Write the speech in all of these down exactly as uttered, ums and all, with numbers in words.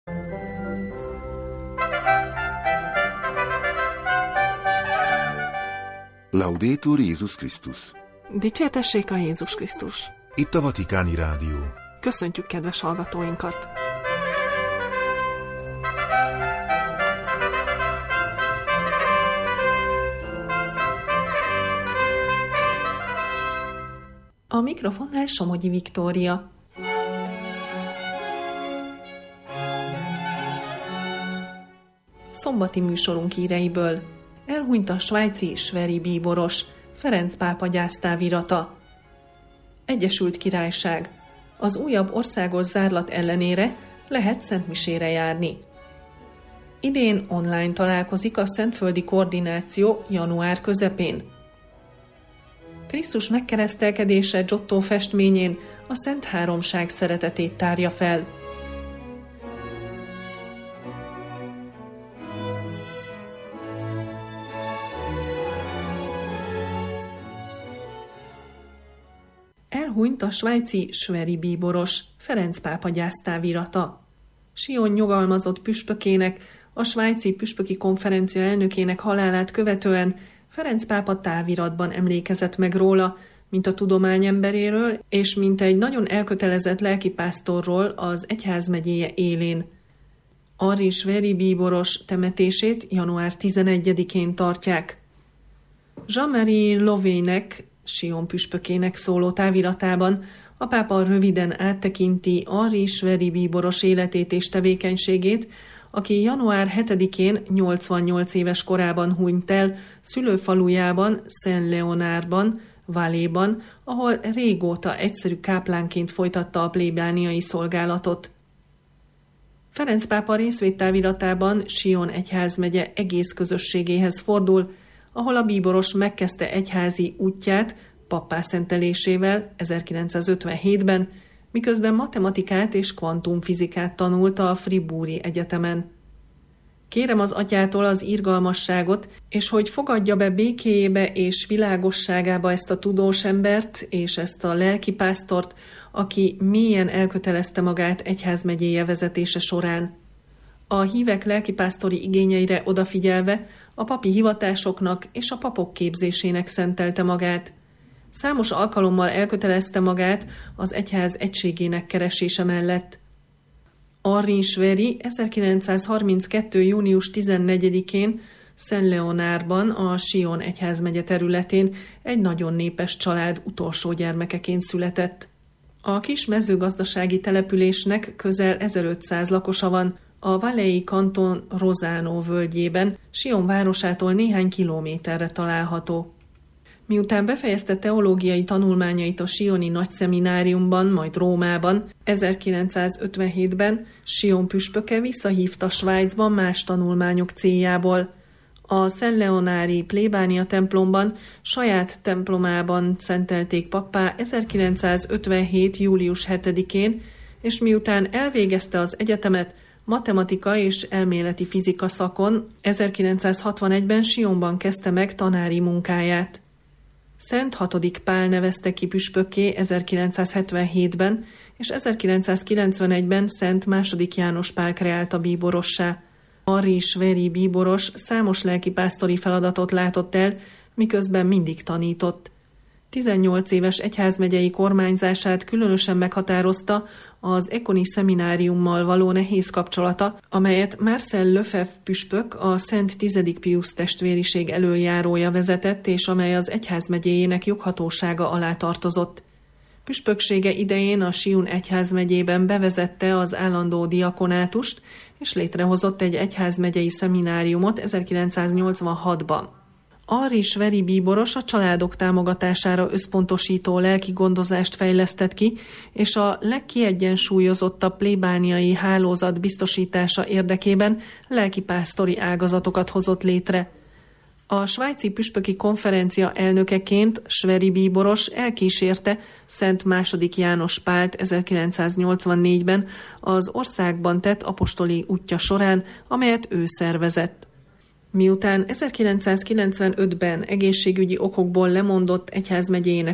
Laudetur Jézus Krisztus. Dicsértessék a Jézus Krisztus. Itt a Vatikáni Rádió. Köszöntjük kedves hallgatóinkat! A mikrofonnál Somogyi Viktória. Szombati műsorunk híreiből. Elhunyt a svájci Sveri bíboros, Ferenc pápa gyásztávirata. Egyesült Királyság. Az újabb országos zárlat ellenére lehet szentmisére járni. Idén online találkozik a Szentföldi Koordináció január közepén. Krisztus megkeresztelkedése Giotto festményén a Szent Háromság szeretetét tárja fel. Elhunyt a svájci Sveri bíboros, Ferenc pápa gyásztávirata. Sion nyugalmazott püspökének, a svájci püspöki konferencia elnökének halálát követően Ferenc pápa táviratban emlékezett meg róla, mint a tudomány emberéről, és mint egy nagyon elkötelezett lelkipásztorról az egyházmegyéje élén. Henri Sveri bíboros temetését január tizenegyedikén tartják. Jean-Marie Lovének, Sion püspökének szóló táviratában a pápa röviden áttekinti Henri Sveri bíboros életét és tevékenységét, aki január hetedikén nyolcvannyolc éves korában hunyt el szülőfalujában, Saint-Léonardban, Valéban, ahol régóta egyszerű káplánként folytatta a plébániai szolgálatot. Ferenc pápa részvédtáviratában Sion egyházmegye egész közösségéhez fordul, ahol a bíboros megkezdte egyházi útját pappá szentelésével ezerkilencszázötvenhétben, miközben matematikát és kvantumfizikát tanulta a Fribourgi Egyetemen. Kérem az atyától az irgalmasságot, és hogy fogadja be békéjébe és világosságába ezt a tudós embert és ezt a lelkipásztort, aki mélyen elkötelezte magát egyházmegyéje vezetése során. A hívek lelkipásztori igényeire odafigyelve a papi hivatásoknak és a papok képzésének szentelte magát. Számos alkalommal elkötelezte magát az egyház egységének keresése mellett. Henri Sveri ezerkilencszázharminckettő. június tizennegyedikén Saint-Léonardban, a Sion egyházmegye területén egy nagyon népes család utolsó gyermekeként született. A kis mezőgazdasági településnek közel ezerötszáz lakosa van, a Valei kanton Rosano völgyében, Sion városától néhány kilométerre található. Miután befejezte teológiai tanulmányait a sioni nagyszemináriumban, majd Rómában, ezerkilencszázötvenhétben Sion püspöke visszahívta Svájcban más tanulmányok céljából. A Saint-Léonardi plébánia templomban, saját templomában szentelték pappá ezerkilencszázötvenhét. július hetedikén, és miután elvégezte az egyetemet, matematika és elméleti fizika szakon, ezerkilencszázhatvanegyben Sionban kezdte meg tanári munkáját. Szent hatodik Pál nevezte ki püspökké ezerkilencszázhetvenhétben, és ezerkilencszázkilencvenegyben Szent második János Pál kreálta bíborossá. Henri Sveri bíboros számos lelkipásztori feladatot látott el, miközben mindig tanított. tizennyolc éves egyházmegyei kormányzását különösen meghatározta az Ekoni szemináriummal való nehéz kapcsolata, amelyet Marcel Lefebvre püspök, a Szent tizedik Piusz testvériség elöljárója vezetett, és amely az egyházmegyéjének joghatósága alá tartozott. Püspöksége idején a Sion egyházmegyében bevezette az állandó diakonátust, és létrehozott egy egyházmegyei szemináriumot ezerkilencszáznyolcvanhatban. Henri Sveri bíboros a családok támogatására összpontosító lelki gondozást fejlesztett ki, és a legkiegyensúlyozottabb plébániai hálózat biztosítása érdekében lelkipásztori ágazatokat hozott létre. A svájci püspöki konferencia elnökeként Sveri bíboros elkísérte Szent második János Pált ezerkilencszáznyolcvannégyben az országban tett apostoli útja során, amelyet ő szervezett. Miután ezerkilencszázkilencvenötben egészségügyi okokból lemondott egyházmegyéjének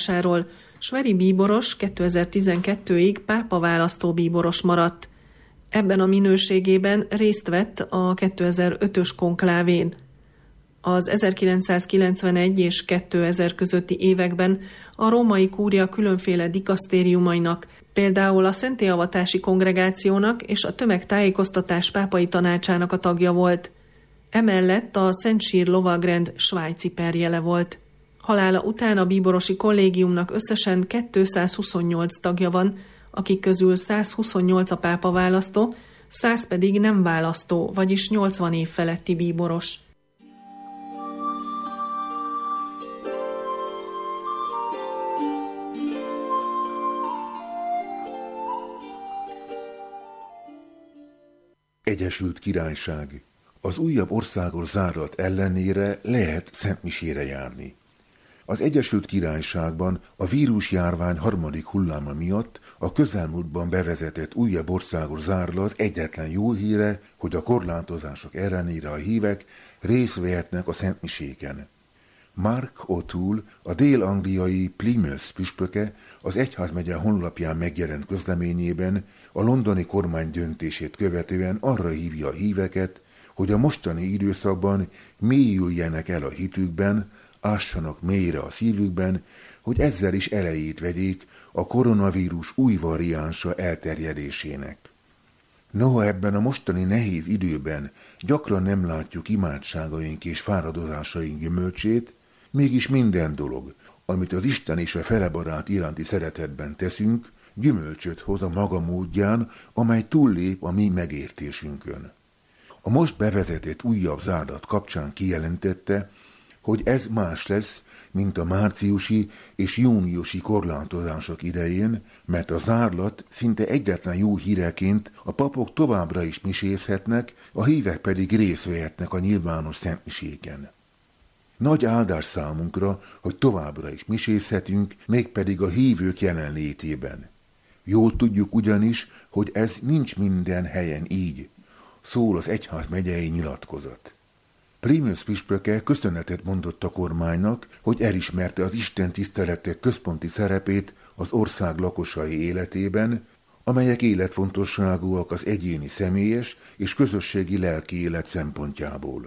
kormányzásáról, Sveri bíboros kétezer-tizenkettőig pápa választó bíboros maradt. Ebben a minőségében részt vett a kétezer-ötös konklávén. Az ezerkilencszázkilencvenegy és kétezer közötti években a római kúria különféle dikasztériumainak, például a Szentélyavatási Kongregációnak és a Tömegtájékoztatás pápai tanácsának a tagja volt. Emellett a Szent Sír lovagrend svájci perjele volt. Halála után a bíborosi kollégiumnak összesen kétszázhuszonnyolc tagja van, akik közül százhuszonnyolc a pápa választó, száz pedig nem választó, vagyis nyolcvan év feletti bíboros. Egyesült Királyság. Az újabb országos zárat ellenére lehet szentmisére járni. Az Egyesült Királyságban a vírusjárvány harmadik hulláma miatt a közelmúltban bevezetett újabb országos zárlat egyetlen jó híre, hogy a korlátozások ellenére a hívek részt vehetnek a szentmiséken. Mark O'Toole, a dél-angliai Plymouth püspöke az egyházmegye honlapján megjelent közleményében a londoni kormány döntését követően arra hívja a híveket, hogy a mostani időszakban mélyüljenek el a hitükben, ássanak mélyre a szívükben, hogy ezzel is elejét vegyék a koronavírus új variánsa elterjedésének. Noha ebben a mostani nehéz időben gyakran nem látjuk imádságaink és fáradozásaink gyümölcsét, mégis minden dolog, amit az Isten és a felebarát iránti szeretetben teszünk, gyümölcsöt hoz a maga módján, amely túllép a mi megértésünkön. A most bevezetett újabb zárlat kapcsán kijelentette, hogy ez más lesz, mint a márciusi és júniusi korlátozások idején, mert a zárlat szinte egyetlen jó híreként a papok továbbra is misézhetnek, a hívek pedig részt vehetnek a nyilvános szentmiséken. Nagy áldás számunkra, hogy továbbra is misézhetünk, mégpedig a hívők jelenlétében. Jól tudjuk ugyanis, hogy ez nincs minden helyen így, szól az egyház megyei nyilatkozat. Plymouth püspöke köszönetet mondott a kormánynak, hogy elismerte az Isten tiszteletek központi szerepét az ország lakosai életében, amelyek életfontosságúak az egyéni személyes és közösségi lelki élet szempontjából.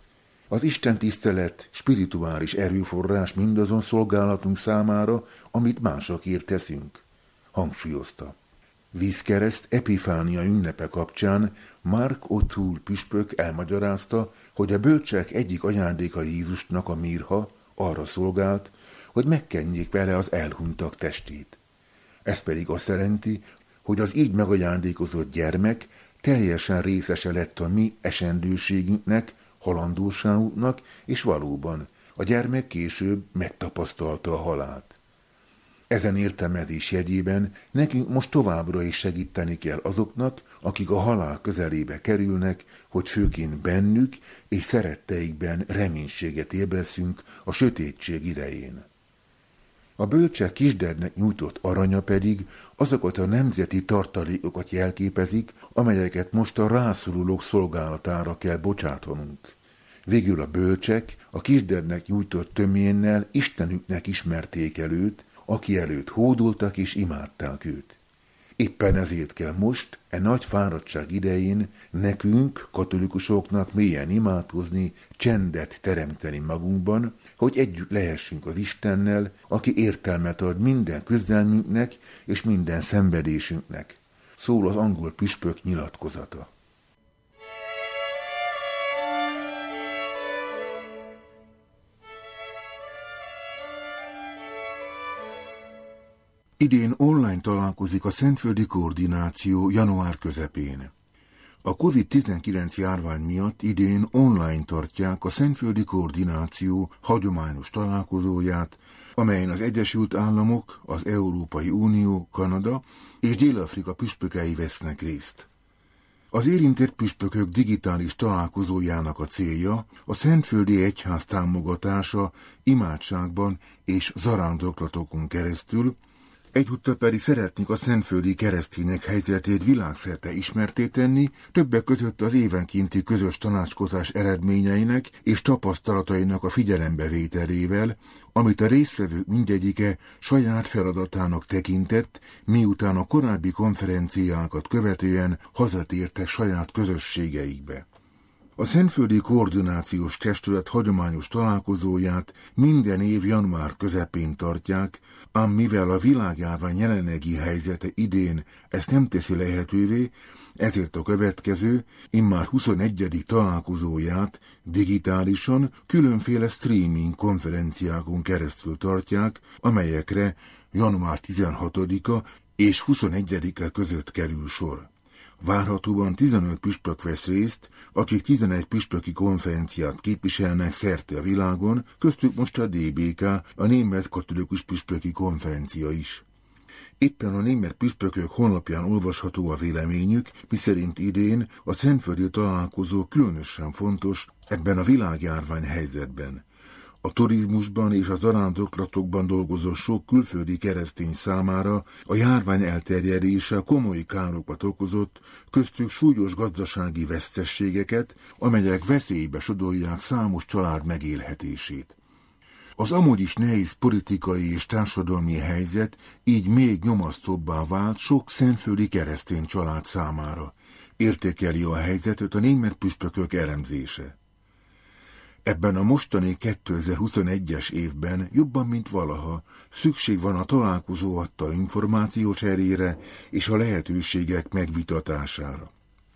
Az Isten tisztelet spirituális erőforrás mindazon szolgálatunk számára, amit másokért teszünk, hangsúlyozta. Vízkereszt Epifánia ünnepe kapcsán Mark O'Toole püspök elmagyarázta, hogy a bölcsek egyik ajándéka Jézusnak, a mirha, arra szolgált, hogy megkenjék vele az elhunytak testét. Ez pedig azt jelenti, hogy az így megajándékozott gyermek teljesen részese lett a mi esendőségünknek, halandóságunknak, és valóban a gyermek később megtapasztalta a halált. Ezen értelmezés jegyében nekünk most továbbra is segíteni kell azoknak, akik a halál közelébe kerülnek, hogy főként bennük és szeretteikben reménységet ébreszünk a sötétség idején. A bölcsek kisdernek nyújtott aranya pedig azokat a nemzeti tartalékokat jelképezik, amelyeket most a rászorulók szolgálatára kell bocsátanunk. Végül a bölcsek a kisdernek nyújtott töménnel Istenüknek ismerték el őt, aki előtt hódoltak és imádták őt. Éppen ezért kell most, e nagy fáradtság idején nekünk, katolikusoknak mélyen imádkozni, csendet teremteni magunkban, hogy együtt lehessünk az Istennel, aki értelmet ad minden küzdelmünknek és minden szenvedésünknek, szól az angol püspök nyilatkozata. Idén online találkozik a Szentföldi Koordináció január közepén. A kovid tizenkilenc járvány miatt idén online tartják a Szentföldi Koordináció hagyományos találkozóját, amelyen az Egyesült Államok, az Európai Unió, Kanada és Dél-Afrika püspökei vesznek részt. Az érintett püspökök digitális találkozójának a célja a Szentföldi Egyház támogatása imádságban és zarándoklatokon keresztül, Egyúttal pedig szeretnék a szentföldi keresztények helyzetét világszerte ismertté tenni, többek között az évenkénti közös tanácskozás eredményeinek és tapasztalatainak a figyelembevételével, amit a résztvevők mindegyike saját feladatának tekintett, miután a korábbi konferenciákat követően hazatértek saját közösségeikbe. A Szentföldi Koordinációs Testület hagyományos találkozóját minden év január közepén tartják, ám mivel a világjárvány jelenlegi helyzete idén ezt nem teszi lehetővé, ezért a következő, immár huszonegyedik találkozóját digitálisan különféle streaming konferenciákon keresztül tartják, amelyekre január tizenhatodika és huszonegyedike között kerül sor. Várhatóan tizenöt püspök vesz részt, akik tizenegy püspöki konferenciát képviselnek szerte a világon, köztük most a dé bé ká, a Német Katolikus Püspöki Konferencia is. Éppen a német püspökök honlapján olvasható a véleményük, miszerint idén a szentföldi találkozó különösen fontos ebben a világjárvány helyzetben. A turizmusban és az zarándoklatokban dolgozó sok külföldi keresztény számára a járvány elterjedése komoly károkat okozott, köztük súlyos gazdasági veszteségeket, amelyek veszélybe sodorják számos család megélhetését. Az amúgy is nehéz politikai és társadalmi helyzet így még nyomasztóbbá vált sok szentföldi keresztény család számára, értékeli a helyzetet a német püspökök elemzése. Ebben a mostani kétezer-huszonegyes évben jobban, mint valaha, szükség van a találkozó adta információcserére és a lehetőségek megvitatására.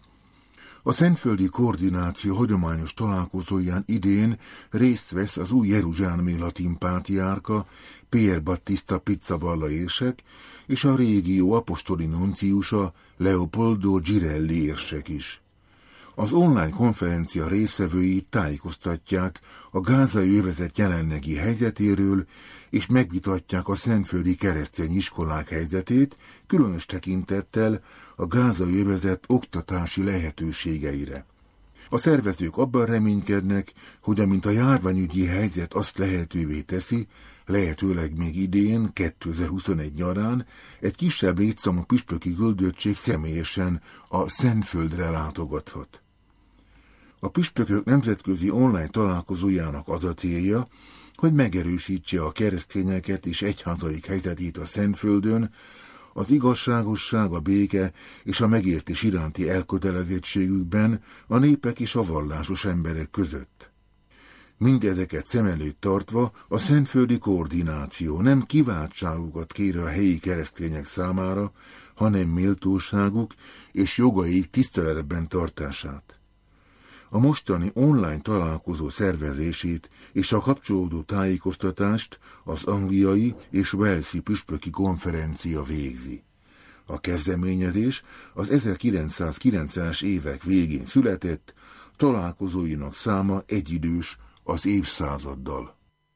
A Szentföldi Koordináció hagyományos találkozóján idén részt vesz az új jeruzsálemi latin pátriárka, Pier Battista Pizzaballa érsek, és a régió apostoli nunciusa, Leopoldo Girelli érsek is. Az online konferencia résztvevői tájékoztatják a gázai övezet jelenlegi helyzetéről, és megvitatják a szentföldi keresztény iskolák helyzetét, különös tekintettel a gázai övezet oktatási lehetőségeire. A szervezők abban reménykednek, hogy amint a járványügyi helyzet azt lehetővé teszi, lehetőleg még idén, kétezer-huszonegy nyarán egy kisebb létszámú püspöki küldöttség személyesen a Szentföldre látogathat. A püspökök nemzetközi online találkozójának az a célja, hogy megerősítse a keresztényeket és egyházaik helyzetét a Szentföldön, az igazságosság, a béke és a megértés iránti elkötelezettségükben a népek és a vallásos emberek között. Mindezeket szem előtt tartva a Szentföldi Koordináció nem kiváltságukat kér a helyi keresztények számára, hanem méltóságuk és jogaik tiszteletben tartását. A mostani online találkozó szervezését és a kapcsolódó tájékoztatást az angliai és walesi püspöki konferencia végzi. A kezdeményezés az ezerkilencszázkilencvenes évek végén született, találkozóinak száma egyidős az évszázaddal.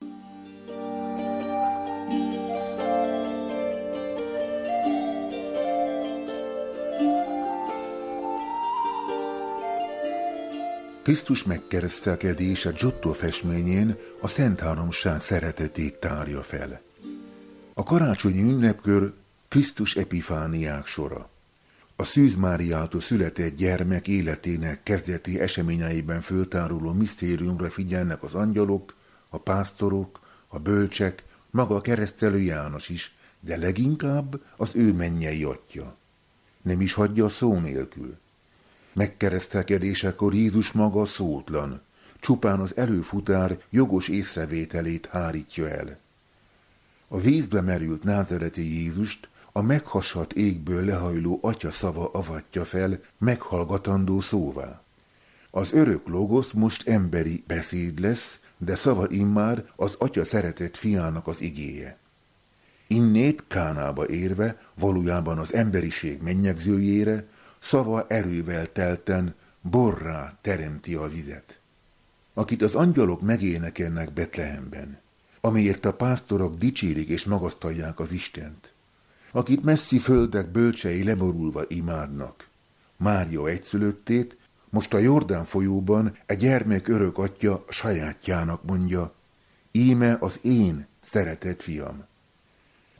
Krisztus megkeresztelkedése Giotto festményén a Szent Háromság szeretetét tárja fel. A karácsonyi ünnepkör Krisztus epifániák sora. A Szűz Máriától született gyermek életének kezdeti eseményeiben föltáruló misztériumra figyelnek az angyalok, a pásztorok, a bölcsek, maga a keresztelő János is, de leginkább az ő mennyei Atya. Nem is hagyja szó nélkül. Megkeresztelkedésekor Jézus maga szótlan, csupán az előfutár jogos észrevételét hárítja el. A vízbe merült názareti Jézust a meghasadt égből lehajló Atya szava avatja fel meghallgatandó szóvá. Az örök logosz most emberi beszéd lesz, de szava immár az Atya szeretett fiának az igéje. Innét Kánába érve, valójában az emberiség mennyegzőjére, szava erővel telten borrá teremti a vizet. Akit az angyalok megénekelnek Betlehemben, amiért a pásztorok dicsérik és magasztalják az Istent, akit messzi földek bölcsei leborulva imádnak. Mária egyszülöttét most a Jordán folyóban egy gyermek örök Atya sajátjának mondja, íme az én szeretett fiam.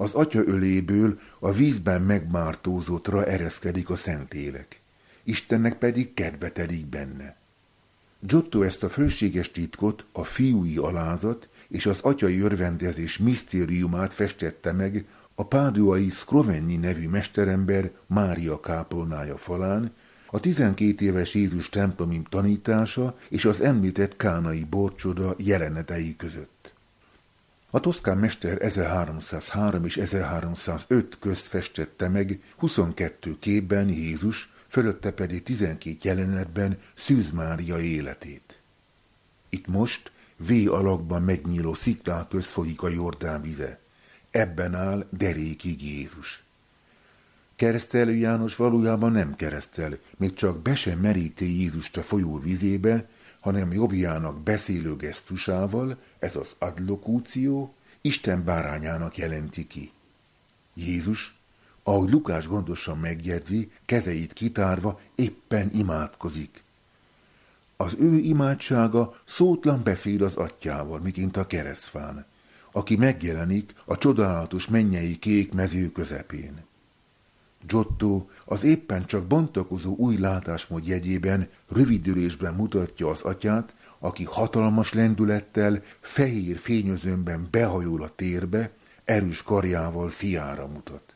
Az atya öléből a vízben megmártózottra ereszkedik a szentélek. Istennek pedig kedve telik benne. Giotto ezt a fölséges titkot, a fiúi alázat és az atyai örvendezés misztériumát festette meg a páduai Scrovegni nevű mesterember Mária kápolnája falán, a tizenkét éves Jézus templomi tanítása és az említett kánai borcsoda jelenetei között. A toszkán mester ezerháromszázhárom és ezerháromszázöt közt festette meg huszonkettő képben Jézus, fölötte pedig tizenkét jelenetben Szűz Mária életét. Itt most V alakban megnyíló sziklák közt folyik a Jordán vize. Ebben áll derékig Jézus. Keresztelő János valójában nem keresztel, még csak be sem meríti Jézust a folyó vizébe, hanem jobbjának beszélő gesztusával, ez az adlokúció, Isten bárányának jelenti ki. Jézus, ahogy Lukás gondosan megjegyzi, kezeit kitárva éppen imádkozik. Az ő imádsága szótlan beszéd az atyával, miként a keresztfán, aki megjelenik a csodálatos mennyei kék mező közepén. Giotto az éppen csak bontakozó új látásmód jegyében rövidülésben mutatja az atyát, aki hatalmas lendülettel, fehér fényözőmben behajol a térbe, erős karjával fiára mutat.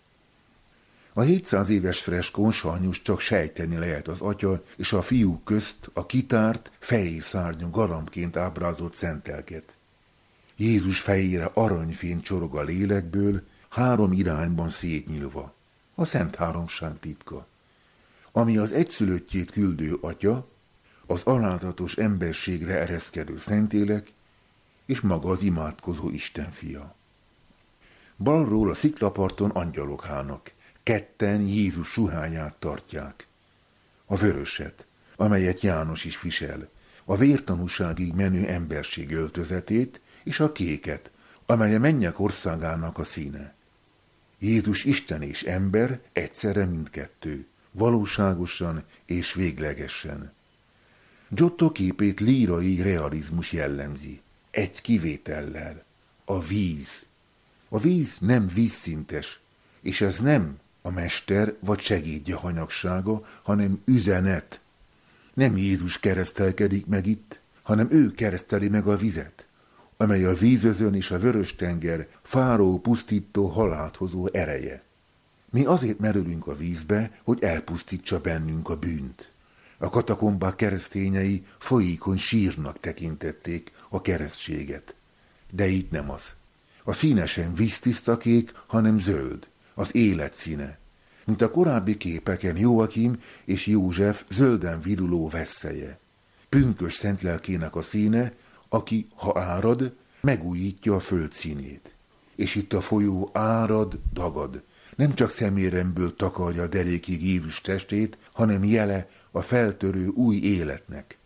A hétszáz éves freskón sajnos csak sejteni lehet az atya és a fiú közt a kitárt, fehér szárnyú galambként ábrázolt szentelket. Jézus fejére aranyfény csorog a lélekből, három irányban szétnyílva. A Szent Háromság titka, ami az egyszülöttjét küldő atya, az alázatos emberségre ereszkedő szentélek, és maga az imádkozó Isten fia. Balról a sziklaparton angyalok állnak, ketten Jézus suhányát tartják. A vöröset, amelyet János is visel, a vértanúságig menő emberség öltözetét, és a kéket, amely a mennyek országának a színe. Jézus Isten és ember egyszerre mindkettő, valóságosan és véglegesen. Giotto képét lírai realizmus jellemzi, egy kivétellel, a víz. A víz nem vízszintes, és ez nem a mester vagy segédje hanyagsága, hanem üzenet. Nem Jézus keresztelkedik meg itt, hanem ő kereszteli meg a vizet, amely a vízözön és a Vörös-tenger fáró, pusztító, halált hozó ereje. Mi azért merülünk a vízbe, hogy elpusztítsa bennünk a bűnt. A katakombák keresztényei folyékony sírnak tekintették a keresztséget. De itt nem az. A színe sem víztiszta kék, hanem zöld, az élet színe. Mint a korábbi képeken Jóakim és József zölden viruló vesszeje. Pünkös szentlelkének a színe, aki, ha árad, megújítja a föld színét. És itt a folyó árad, dagad. Nem csak szeméremből takarja a derékig Jézus testét, hanem jele a feltörő új életnek.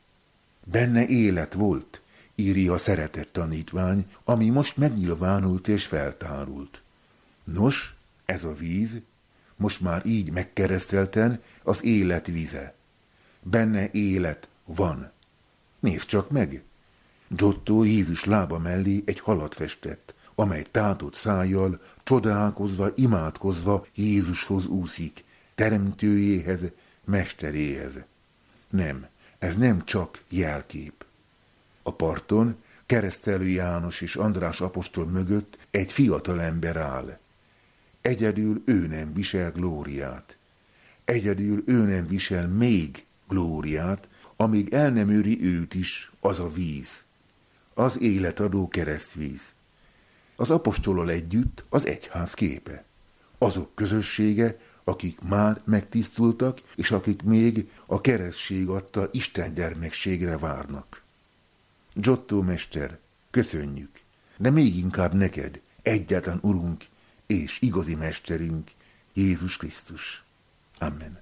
Benne élet volt, írja a szeretett tanítvány, ami most megnyilvánult és feltárult. Nos, ez a víz, most már így megkeresztelten, az élet vize. Benne élet van. Nézd csak meg! Giotto Jézus lába mellé egy halat festett, amely tátott szájjal, csodálkozva, imádkozva Jézushoz úszik, teremtőjéhez, mesteréhez. Nem, ez nem csak jelkép. A parton Keresztelő János és András apostol mögött egy fiatal ember áll. Egyedül ő nem visel glóriát. Egyedül ő nem visel még glóriát, amíg el nem őri őt is az a víz. Az életadó keresztvíz. Az apostolal együtt az egyház képe. Azok közössége, akik már megtisztultak, és akik még a keresztség adta Isten gyermekségre várnak. Giotto mester, köszönjük, de még inkább neked, egyetlen Urunk és igazi mesterünk, Jézus Krisztus. Amen.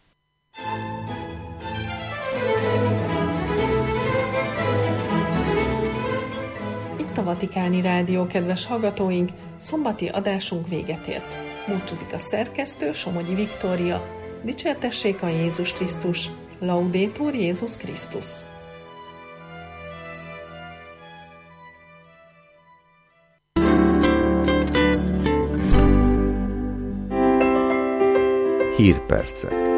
Itt a Vatikáni Rádió, kedves hallgatóink, szombati adásunk véget ért. Búcsúzik a szerkesztő, Somogyi Viktória. Dicsértessék a Jézus Krisztus. Laudetur Jézus Krisztus. Hírpercek.